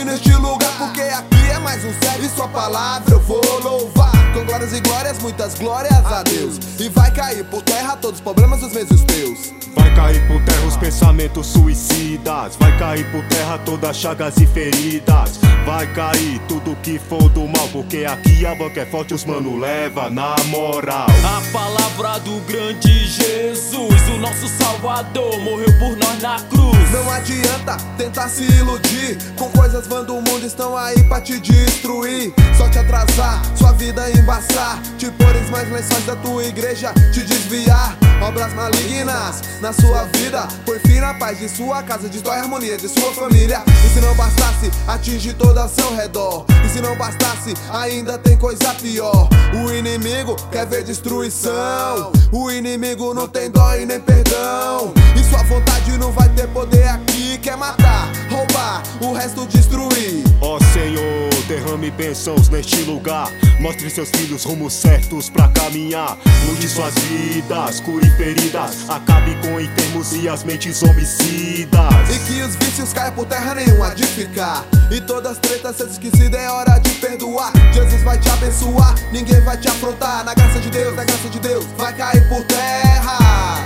neste lugar, porque aqui é mais um céu e sua palavra eu vou louvar. Com glórias e glórias, muitas glórias a Deus. E vai cair por terra todos os problemas dos mesmos teus. Vai cair por terra os pensamentos suicidas. Vai cair por terra todas chagas e feridas. Vai cair tudo que for do mal, porque aqui a banca é forte, os mano leva na moral. A palavra do grande Jesus, o nosso Salvador, morreu por nós na cruz. Não adianta tentar se iludir com coisas vãs do mundo, estão aí pra te destruir. Só te atrasar, sua vida embaçar, te pôres mais lençóis da tua igreja, te desviar. Obras malignas na sua vida, põe fim na paz de sua casa, destrói a harmonia de sua família. E se não bastasse, atinge todo ao seu redor. E se não bastasse, ainda tem coisa pior. O inimigo quer ver destruição, o inimigo não tem dó e nem perdão. E sua vontade não vai ter poder aqui, quer matar, roubar, o resto destruir. Ó Senhor, derrame bênçãos neste lugar. Mostre seus filhos rumos certos pra caminhar. Mude suas vidas, cure feridas, acabe com enfermos e as mentes homicidas. E que os vícios caiam por terra nenhuma de ficar. E todas as tretas seja esquecida, é hora de perdoar. Jesus vai te abençoar, ninguém vai te afrontar. Na graça de Deus, na graça de Deus, vai cair por terra.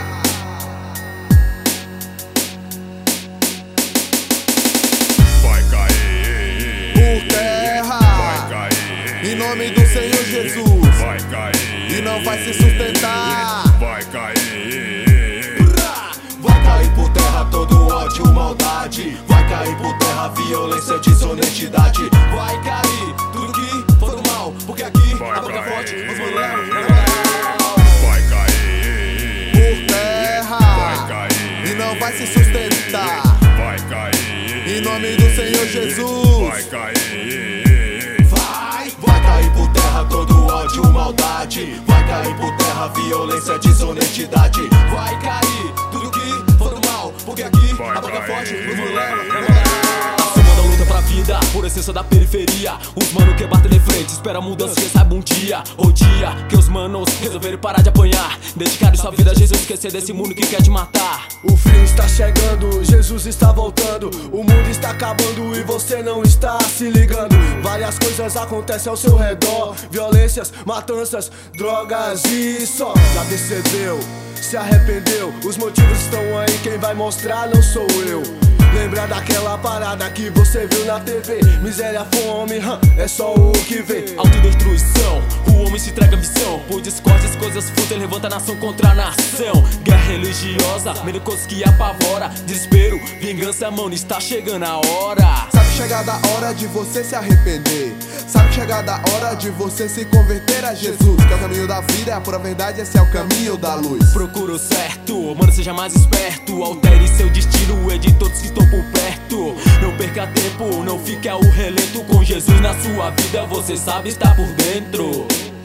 Vai cair por terra. Vai cair em nome do Senhor Jesus. Vai cair e não vai se sustentar. Vai cair. Vai cair por terra todo ódio, maldade. Vai cair por terra violência, desonestidade. Vai cair tudo que for do mal, porque aqui a boca é forte, os mano leva. Vai cair por terra. Vai cair e não vai se sustentar. Vai cair em nome do Senhor Jesus. Vai cair. Vai cair por terra todo ódio, maldade. Vai cair por terra violência, desonestidade. Vai cair tudo que for do mal, porque aqui a boca é forte, os mano leva. Acima da luta pra vida, por essência da periferia. Os mano que batem de frente, espera mudança, que saiba um dia. O dia que os manos resolverem parar de apanhar, dedicarem sua vida a Jesus, esquecer desse mundo que quer te matar. O fim está chegando, Jesus está voltando. O mundo está acabando e você não está se ligando. Várias coisas acontecem ao seu redor, violências, matanças, drogas e só. Já percebeu, se arrependeu, os motivos estão aí, quem vai mostrar não sou eu. Lembra daquela parada que você viu na TV? Miséria, fome, é só o que vê. Autodestruição, o homem se entrega a missão. Por discórdia as coisas fúteis, levanta a nação contra a nação. Guerra religiosa, medo coisa que apavora. Desespero, vingança, mano, está chegando a hora. Sabe chegar da hora de você se arrepender. Sabe chegar da hora de você se converter a Jesus. Que é o caminho da vida, é a pura verdade, esse é o caminho da luz. Procura o certo, mano, seja mais esperto. Altere seu destino, é de todos que estão por perto. Não perca tempo, não fique ao relento. Com Jesus na sua vida, você sabe estar por dentro.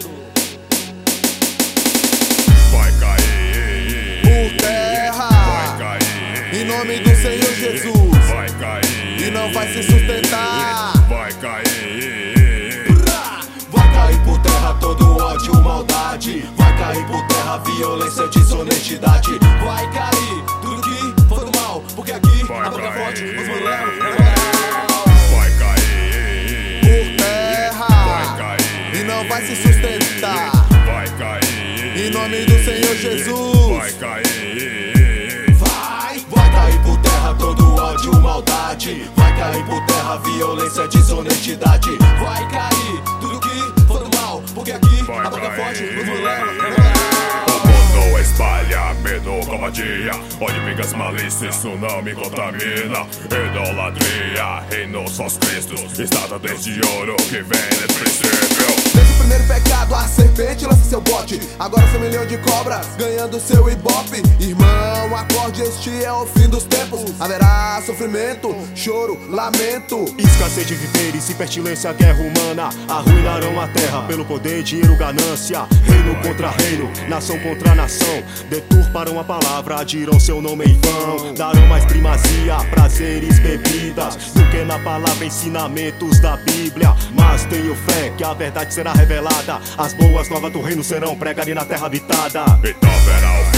Vai cair por terra. Vai cair em nome do Senhor Jesus. Vai cair e não vai se sustentar. Vai cair. Vai cair por terra todo ódio, maldade. Vai cair por terra violência, desonestidade. Vai cair tudo que for do mal, porque aqui a boca é forte, os mano leva. Vai cair por terra. Vai cair e não vai se sustentar. Vai cair em nome do Senhor Jesus. Vai cair. Vai cair por terra todo ódio, maldade. Vai cair por terra violência, desonestidade. Vai cair tudo que for do mal, porque aqui a boca é forte, os mano leva. O mundo espalha medo, covardia, onde vingança, malícia, isso não me contamina. Idolatria, reino só Cristo, estátua desde ouro que vem nesse princípio. Desde o primeiro pecado, a serpente lança seu bote. Agora seu milhão de cobras, ganhando seu ibope. Irmão, acorde, este é o fim dos tempos. Haverá sofrimento, choro, lamento. Escassez de víveres e pestilência, guerra humana arruinarão a terra pelo poder, dinheiro, ganância. Reino contra reino, nação contra nação. Deturparão a palavra, dirão seu nome em vão. Darão mais primazia, prazeres, bebidas do que na palavra, ensinamentos da Bíblia. Mas tenho fé que a verdade será revelada. As boas novas do reino serão pregadas na terra habitada. Então verá o fim,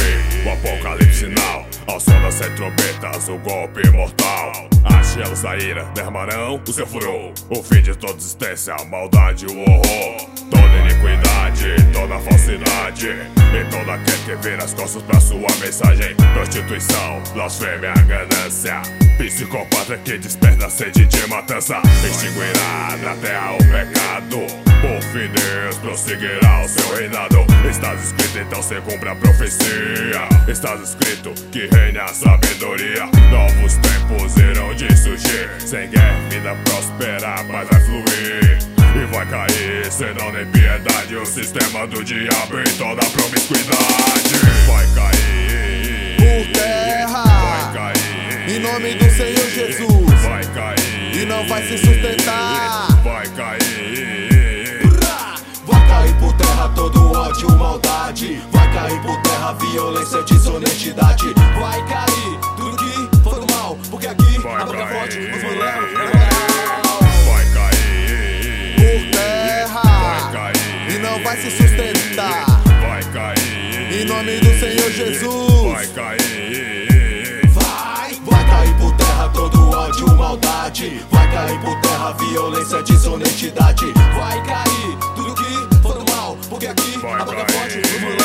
O apocalipse final, ao som das 7 trombetas, o golpe mortal. As gelos da ira derramarão o seu furor. O fim de toda existência, a maldade e o horror. Toda iniquidade, toda falsidade, e todo aquele que vira as costas pra sua mensagem. Prostituição, blasfêmia, ganância, psicopata que desperta a sede de matança. Extinguirá na terra o pecado, por fim Deus prosseguirá o seu reinado. Estás escrito, então se cumpre a profecia. Estás escrito que reina a sabedoria. Novos tempos irão de surgir, sem guerra, vida próspera, mas vai fluir. E vai cair, senão nem piedade, o sistema do diabo e toda a promiscuidade. Vai cair por terra, vai cair em nome do Senhor Jesus. Vai cair e não vai se sustentar. Vai cair, vai cair por terra todo ódio, maldade. Vai cair por terra violência, desonestidade. Vai cair tudo que for do mal, porque aqui a boca forte, os moleques. Vai cair por terra, vai cair e não vai se sustentar. Vai cair em nome do Senhor Jesus. Vai cair, vai cair por terra todo ódio, maldade. Vai cair por terra violência, desonestidade. Vai cair tudo que for do mal, porque aqui a boca forte, os moleques.